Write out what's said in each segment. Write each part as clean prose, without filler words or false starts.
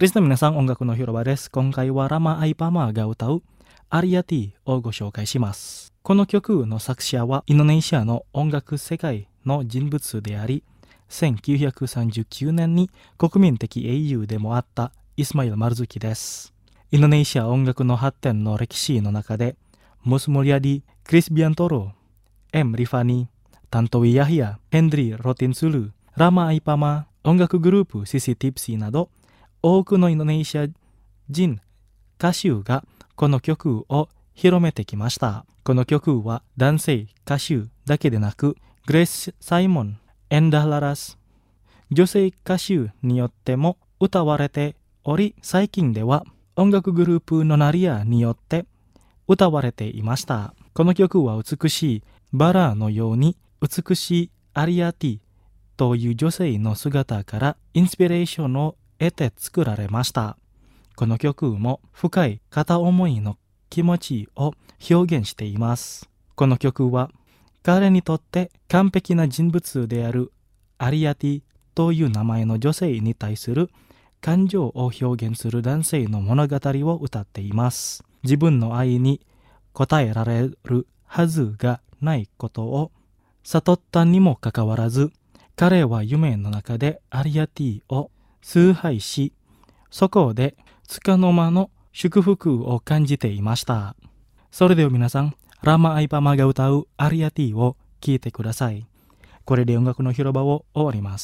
リスナーの皆さん、音楽の広場です。今回はラマ・アイパマが歌うアリアティをご紹介します。この曲の作者はインドネシアの音楽世界の人物であり、1939年に国民的英雄でもあったイスマイル・マルズキです。インドネシア音楽の発展の歴史の中で、Mus Mulyadi、クリス・ビアントロ、M・リファニ、タントウィ・ヤヒヤ、ヘンドリー・ロティンスル、ラマ・アイパマ、音楽グループシシティプシーなど、多くのインドネシア人歌手がこの曲を広めてきました。この曲は男性歌手だけでなく、グレース・サイモン、エンダー・ララス、女性歌手によっても歌われており、最近では音楽グループのナリアによって歌われていました。この曲は美しいバラのように美しいアリアティという女性の姿からインスピレーションを得て作られました。この曲も深い片思いの気持ちを表現しています。この曲は彼にとって完璧な人物であるアリアティという名前の女性に対する感情を表現する男性の物語を歌っています。自分の愛に応えられるはずがないことを悟ったにもかかわらず、彼は夢の中でアリアティを崇拝し、そこで束の間の祝福を感じていました。それでは皆さん、ラマ・アイパマが歌うアリアティを聴いてください。これで音楽の広場を終わります。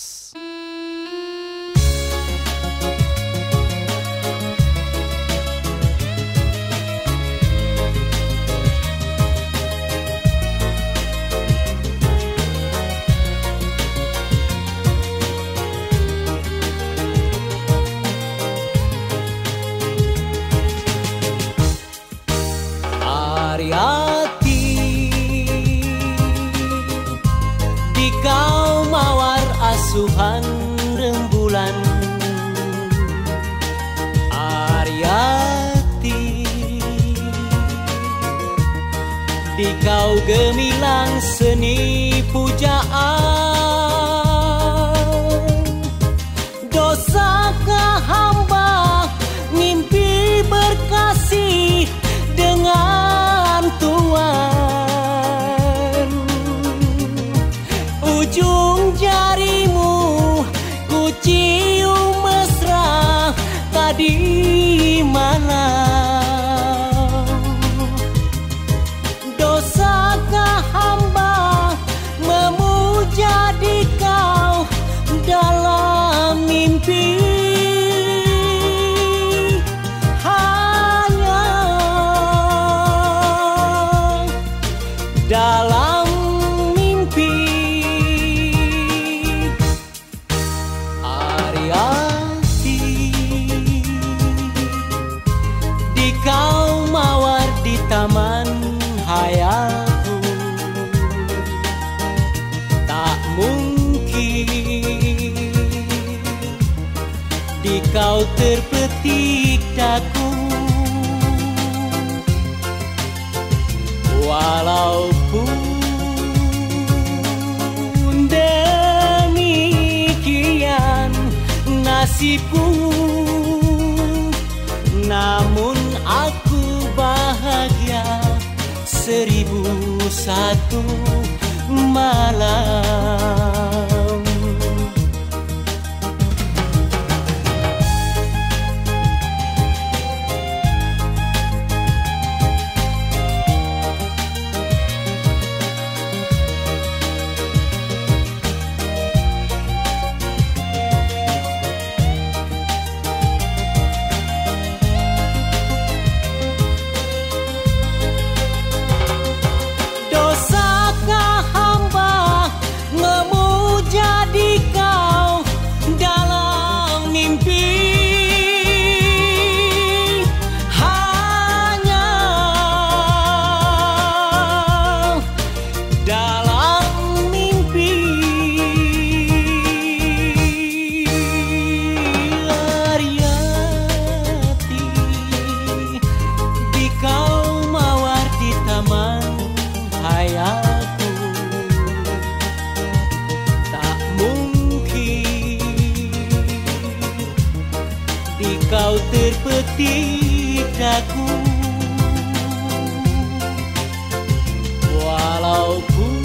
Asuhan rembulan Ariati, di kau gemilang seni pujaan. Dosakah hamba mimpi berkasih dengan Tuhan? Ujung jarimu ku cium mesra tadi malam. Dosakah hamba memuja di kau dalam mimpi? Hanya dalam taman hayalku. Tak mungkin di kau terpetik daku. Walaupun demikian nasibku, namun aku bahagia 1001 malam. kau terpetik daku. Walaupun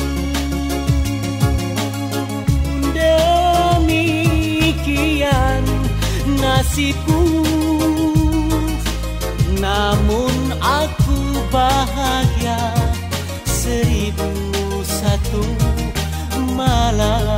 demikian nasibku, namun aku bahagia 1001 malam.